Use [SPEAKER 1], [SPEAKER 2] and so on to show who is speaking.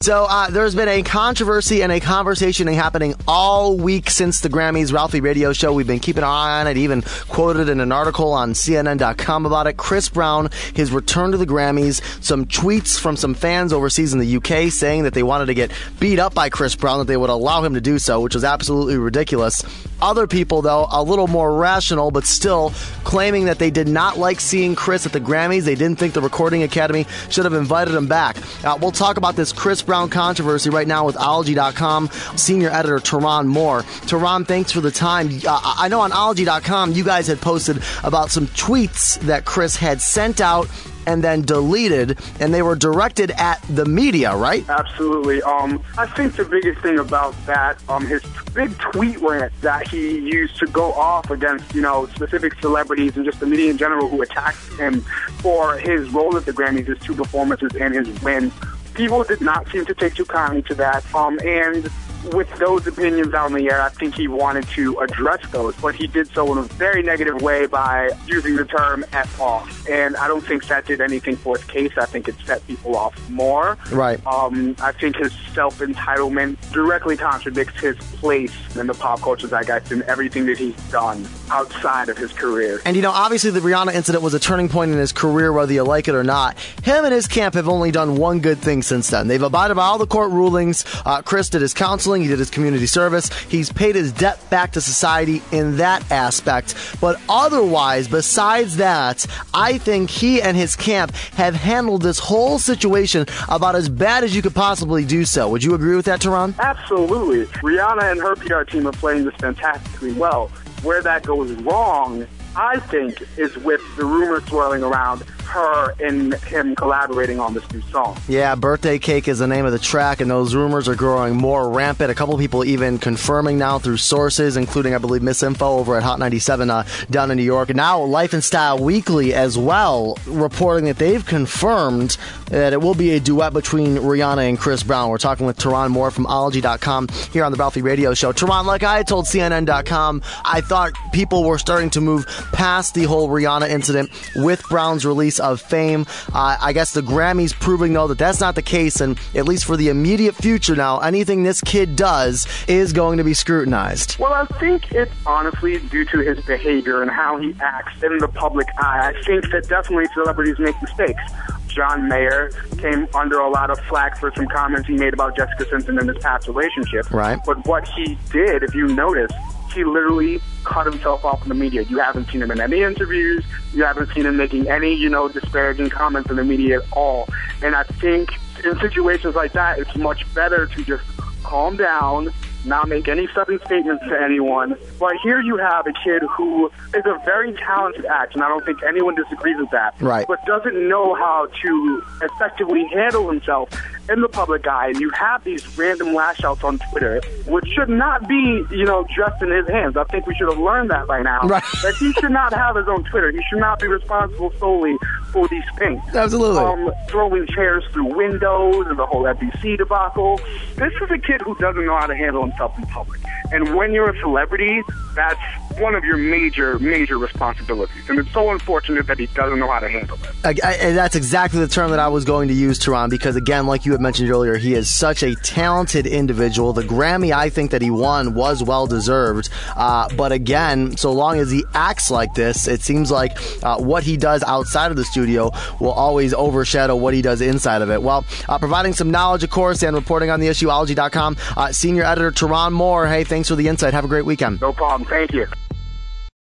[SPEAKER 1] So there's been a controversy and a conversation happening all week since the Grammys Ralphie Radio Show. We've been keeping an eye on it, even quoted in an article on CNN.com about it. Chris Brown, his return to the Grammys, some tweets from some fans overseas in the UK saying that they wanted to get beat up by Chris Brown, that they would allow him to do so, which was absolutely ridiculous. Other people, though, a little more rational, but still claiming that they did not like seeing Chris at the Grammys. They didn't think the Recording Academy should have invited him back. We'll talk about this Chris Brown controversy right now with Ology.com senior editor Teron Moore. Teron, thanks for the time. I know on Ology.com you guys had posted about some tweets that Chris had sent out and then deleted, and they were directed at the media, right?
[SPEAKER 2] Absolutely. I think the biggest thing about that, his big tweet rant that he used to go off against, specific celebrities and just the media in general who attacked him for his role at the Grammys, his 2 performances and his win. People did not seem to take too kindly to that, and with those opinions out in the air, I think he wanted to address those, but he did so in a very negative way by using the term F off. And I don't think that did anything for his case. I think it set people off more.
[SPEAKER 1] Right.
[SPEAKER 2] I think his self-entitlement directly contradicts his place in the pop culture zeitgeist and everything that he's done outside of his career.
[SPEAKER 1] And, obviously the Rihanna incident was a turning point in his career, whether you like it or not. Him and his camp have only done one good thing since then. They've abided by all the court rulings. Chris did his counseling. He did his community service. He's paid his debt back to society in that aspect. But otherwise, besides that, I think he and his camp have handled this whole situation about as bad as you could possibly do so. Would you agree with that, Teron?
[SPEAKER 2] Absolutely. Rihanna and her PR team are playing this fantastically well. Where that goes wrong, I think, is with the rumors swirling around her and him collaborating on this new song.
[SPEAKER 1] Yeah, Birthday Cake is the name of the track, and those rumors are growing more rampant. A couple people even confirming now through sources, including, I believe, Miss Info over at Hot 97 down in New York. And now Life and Style Weekly as well, reporting that they've confirmed that it will be a duet between Rihanna and Chris Brown. We're talking with Teron Moore from Ology.com here on the Ralphie Radio Show. Teron, like I told CNN.com, I thought people were starting to move past the whole Rihanna incident with Brown's release of Fame. I guess the Grammys proving, though, that that's not the case, and at least for the immediate future now, anything this kid does is going to be scrutinized.
[SPEAKER 2] Well, I think it's honestly due to his behavior and how he acts in the public eye. I think that definitely celebrities make mistakes. John Mayer came under a lot of flack for some comments he made about Jessica Simpson in his past relationship.
[SPEAKER 1] Right.
[SPEAKER 2] But what he did, if you notice, he literally cut himself off in the media. You haven't seen him in any interviews. You haven't seen him making any, disparaging comments in the media at all. And I think in situations like that, it's much better to just calm down, not make any sudden statements to anyone. But here you have a kid who is a very talented actor, and I don't think anyone disagrees with that.
[SPEAKER 1] Right.
[SPEAKER 2] But doesn't know how to effectively handle himself in the public eye. And you have these random lash outs on Twitter, which should not be, just in his hands. I think we should have learned that by now.
[SPEAKER 1] Right.
[SPEAKER 2] That he should not have his own Twitter. He should not be responsible solely for these things.
[SPEAKER 1] Absolutely.
[SPEAKER 2] Throwing chairs through windows and the whole FBC debacle. This is a kid who doesn't know how to handle himself in public. And when you're a celebrity, that's one of your major, major responsibilities. And it's so unfortunate that he doesn't know how to handle it.
[SPEAKER 1] And that's exactly the term that I was going to use, Teron, because, again, like you had mentioned earlier, he is such a talented individual. The Grammy, I think, that he won was well-deserved. But, again, so long as he acts like this, it seems like what he does outside of the studio will always overshadow what he does inside of it. Well, providing some knowledge, of course, and reporting on the issue, Ology.com, senior editor Teron Moore. Hey, thanks for the insight. Have a great weekend.
[SPEAKER 2] No problem. Thank you.